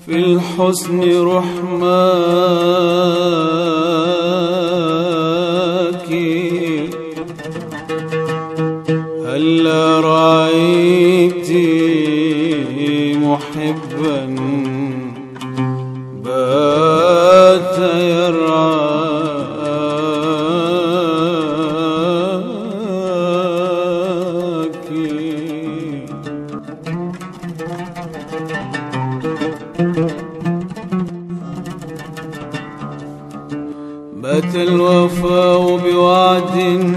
في الحسن رحماك، هلا رأيت محبا بات يرعاك. بات الوفاء بوعد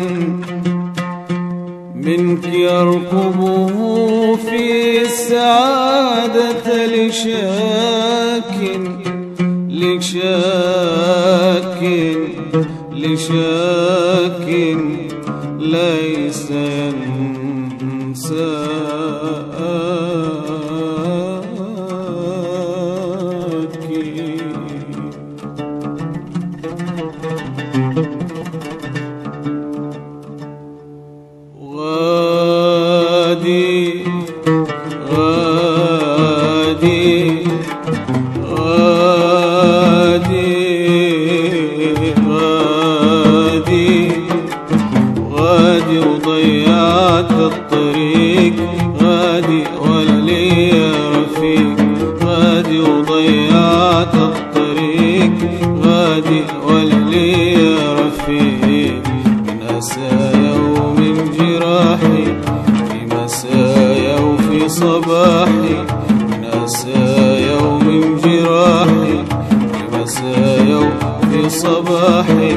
منك يرقبه في السعادة لشاك ليس ينساك. غادي وضيعت الطريق، غادي ولا ليا رفيق. غادي وضيعت الطريق، غادي ولا ليا رفيق. من أسايا ومن جراحي، في مسايا وفي صباحي. من أسايا ومن جراحي، في مسايا وفي صباحي.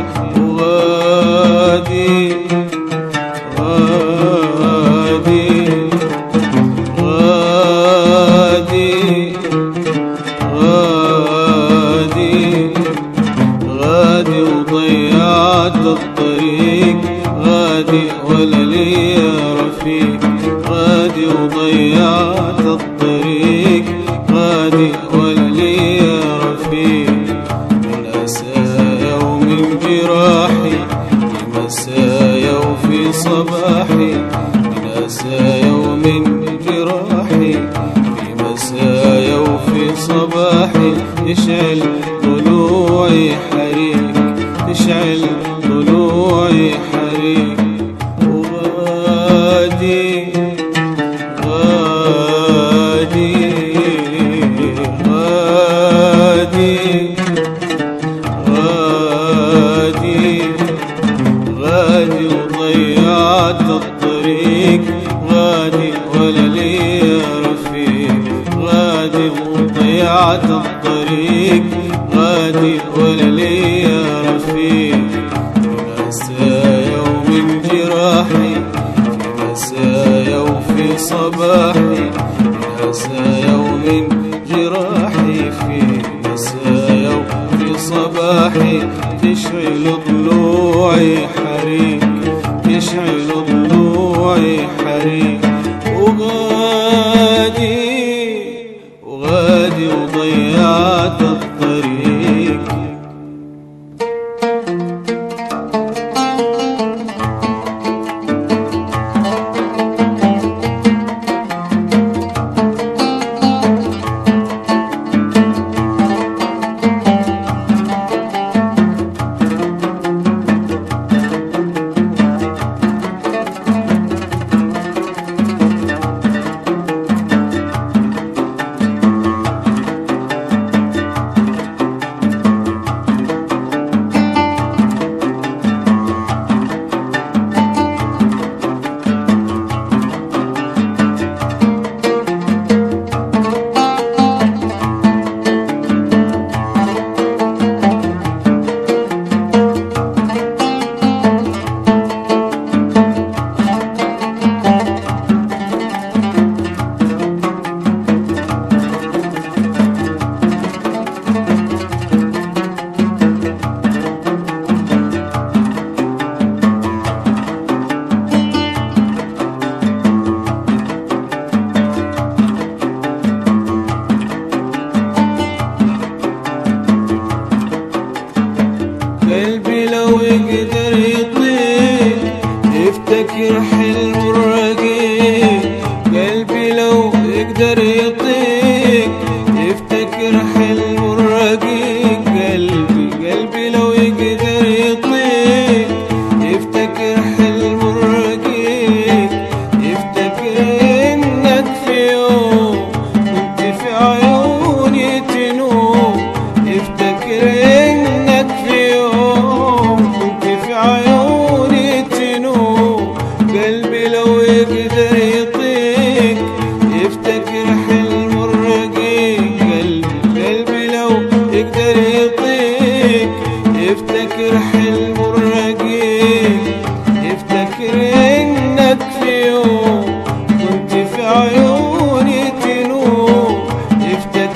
وغادي وضيعت الطريق، غادي ولا ليا رفيق. غادي وضيعت الطريق، غادي ولا ليا رفيق. من أسايا ومن جراحي، في مسايا وفي صباحي. من أسايا ومن جراحي، في مسايا وفي صباحي. تشعل ضلوعي حريق، تشعل ضلوعي حريق. وغادي وضيعت الطريق، غادي ولا ليا رفيق. غادي وضيعت الطريق، غادي ولا ليا رفيق. من أسايا ومن جراحي، في مسايا وفي صباحي. من أسايا ومن جراحي، في مسايا وفي صباحي. تشعل ضلوعي حريق، تشعل ضلوعي حريق. وغادي وضيعت الطريق.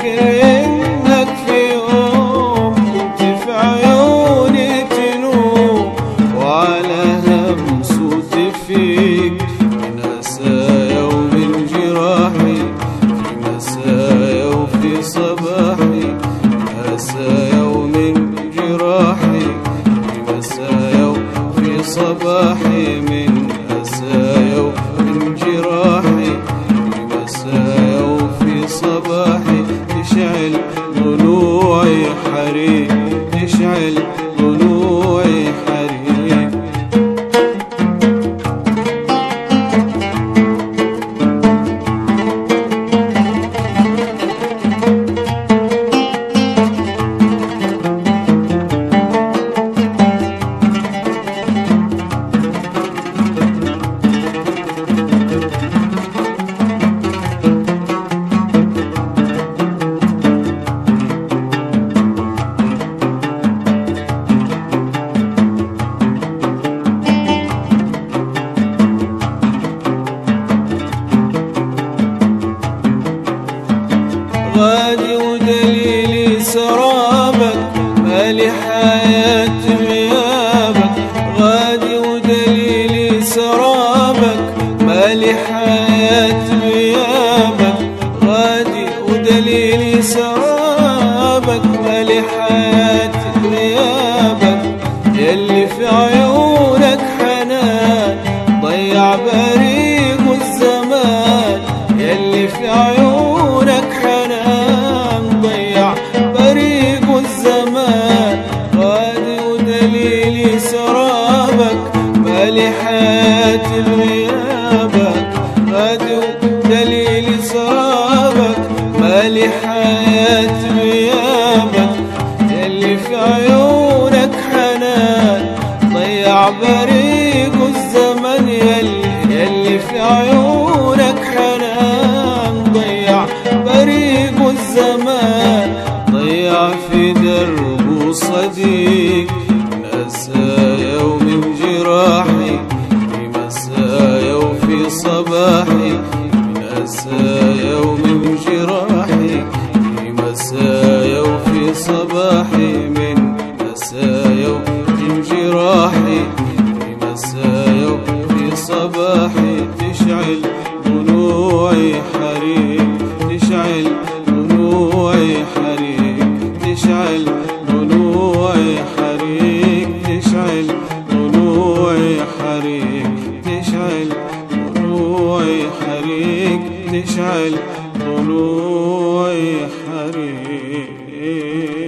فاكر إنك في يوم كنت في عيوني تنوم، وعلى همس فيك من أسايا ومن جراحي، في مسايا وفي صباحي، من أسايا ومن جراحي، في مسايا وفي صباحي، من أسايا ومن جراحي، في مسايا وفي صباحي. تشعل ضلوعي حريق، تشعل ضلوعي حريق. غادي ودليلي سرابك، مالي حياة غيابك. غادي ودليلي سرابك، مالي حياة غيابك. غادي ودليلي سرابك، مالي حياة غيابك. يلي في عيونك حنان ضيع بريق الزمان، يلي في عيونك حنان ضيع بريق الزمان. غادي ودليلي سرابك، مالي حياة غيابك. غادي ودليلي سرابك، مالي حياة غيابك. يلي في عيونك حنان ضيع بريق الزمن، يلي في عيونك حنان ضيع بريق الزمان. ضيع في درب صديق من أسايا ومن جراحي، في مسايا وفي صباحي، من أسايا ومن جراحي، في مسايا وفي صباحي، من مسايا ومن جراحي، في مسايا وفي صباحي. تشعل ضلوعي حريق، تشعل ضلوعي حريق، تشعل ضلوعي حريق، تشعل ضلوعي حريق، تشعل ضلوعي حريق، تشعل ضلوعي حريق.